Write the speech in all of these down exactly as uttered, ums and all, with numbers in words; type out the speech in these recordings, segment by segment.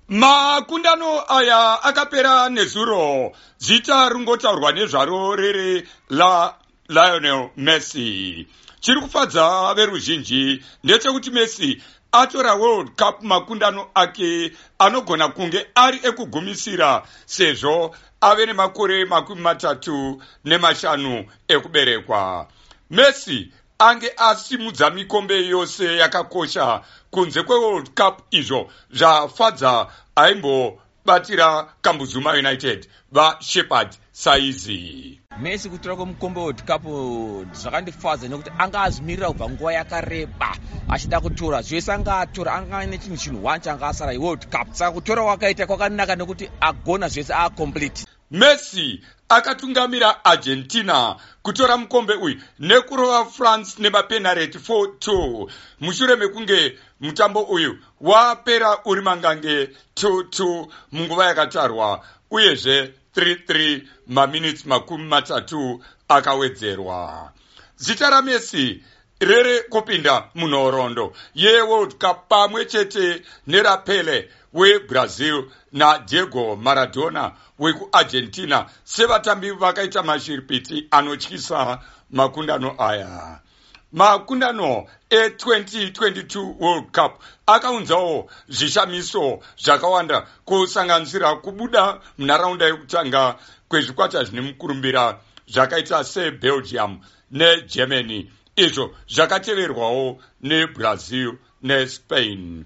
Makundano aya akapera nezuro, zita rungotaurwa nezvaro rere la Lionel Messi. Chiri kufadza veruzhinji ndechekuti Messi atora World Cup makundano ake anogona kunge ari ekugumisira sezvo ave nemakore makumi matatu nemashanu ekuberekwa. Messi ange asimudza mikombe yose yakakosha kunze kweWorld Cup izvo zvafadza aimbobatira Kambuzuma United vaShepherd saizi. Messi kutora kwemukombe World Cup zvakandifadza nekuti anga azvimirira kubva nguva yakareba achida kutora zvese anga atora anga ane chinhu chinhu one changa asara iWorld Cup. Saka kutora kwakaita kwakanaka nekuti agona zvese acomplete. Messi akatungamira Argentina kutora mukombe uyu nekurova France nemapenalty four two mushure mekunge mutambo uyu wapera uri mangange two two munguva yakatarwa uyezve three three maminutes makumi matatu akawedzerwa. Zita raMessi rere kupinda munhoroondo yeWorld Cup pamwe chete neraPele weBrazil naDiego Maradona wekuArgentina sevatambi vakaita mashiripiti anotyisa makundano aya. Makundano e-twenty twenty-two World Cup akaunzawo zvishamiso zvakawanda kusanganisira kubuda munharaunda yekutanga kwezvikwata zvine mukurumbira zvakaita seBelgium neGermany, izvo zvakateverwawo neBrazil neSpain.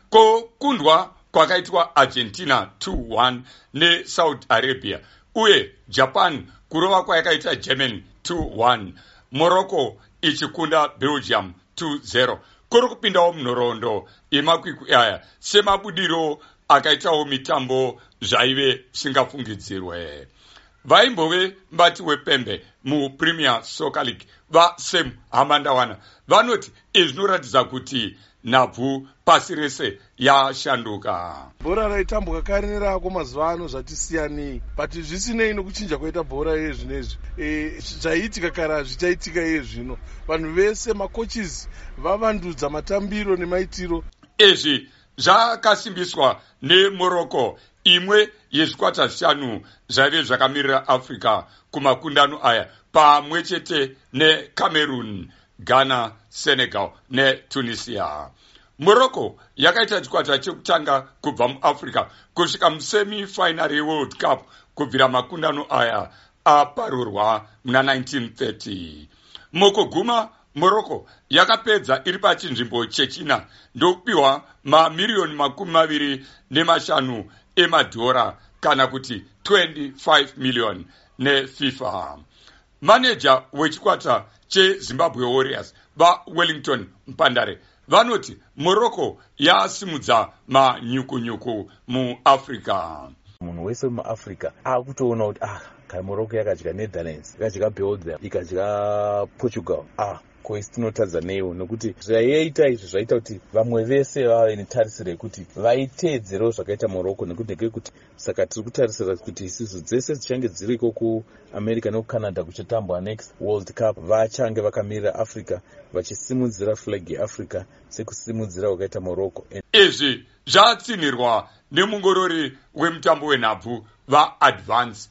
Kukundwa kwakaitwa Argentina two one neSaudi Arabia uye Japan kurova kwayakaita Germany two one, Morocco ichikunda Belgium two zero. Kuri kupindawo munhoroondo yemakwikwi aya semabudiro akaitawo mitambo zvaive singafungidzirwe. Vaimbove mbati wepembe muPremier Soccer League vaSam Hamandawana vanoti izvi zvinoratidza kuti nhabvu pasi rese yashanduka. Bhora raitambwa kare nerako mazuva ano zvatisiyanei, but zvisinei nokuchinja kwaita bhora iye zvinezvi e, zvaiitika kare hazvichaitika iye zvino. Vanhu vese makochis vavandudza matambiro nemaitiro. Izvi zvakasimbiswa neMorocco, imwe yezvikwata zvishanu zvaive zvakamirira Africa kumakundano aya pamwe chete neCameroon, Ghana, Senegal neTunisia. Morocco yakaita chikwata chekutanga kubva muAfrica kusvika musemi-final yeWorld Cup kubvira makundano aya aparurwa muna nineteen thirty. Mukuguma Morocco yakapedza iri pachinzvimbo chechina ndokupiwa mamiriyoni makumi maviri nemashanu emadhora kana kuti twenty-five million neFIFA. Manager wechikwata cheZimbabwe Warriors vaWellington Mpandare vanoti Morocco yasimudza manyukunyuku muAfrica. Munhu wese muAfrica akutoona kuti ah kai Morocco yakadya Netherlands, yakadya Belgium, ikadya Portugal. Ah koisi tinotadza newo nokuti zvaiita izvi zvaita kuti vamwe vese vave netarisiro yekuti vaiteedzerewo zvakaita Morocco nekuti ndekekuti saka tiri kutarisira kuti isisu dzese dzichange dziriko kuAmerica nekuCanada kuchitambwa next World Cup vachange vakamirira Africa vachisimudzira flag yeAfrica sekusimudzira wakaita Morocco. Izvi zvatsinirwa nemungorori wemutambo wenhabvu vaAdvance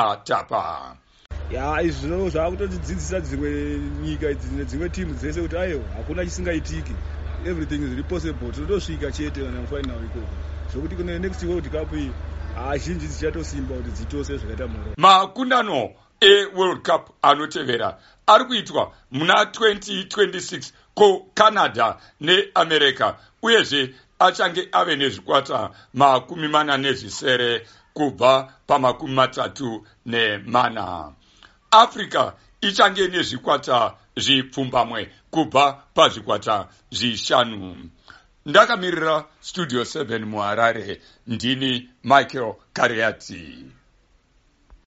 Katapa. Ya izvi zvino zvakutodzidzisa dzimwe nyika idzi dzimwe timu dzese kuti ayo hakuna chisingaitiki, everything is possible, tinotosvika chete kana final ikoko zvokuti kune next World Cup iyi azhinji dzichatosimba kuti dzitose zvakaita Morocco. Makundano eWorld Cup anotevera ari kuitwa muna twenty twenty-six kuCanada neAmerica uyezve achange ave nezvikwata makumi mana nezvisere kubva pamakumi matatu nemana. Africa ichange nezvikwata zvipfumbamwe kubva pazvikwata zvishanu. Ndakamirira Studio seven muHarare, ndini Michael Kariati.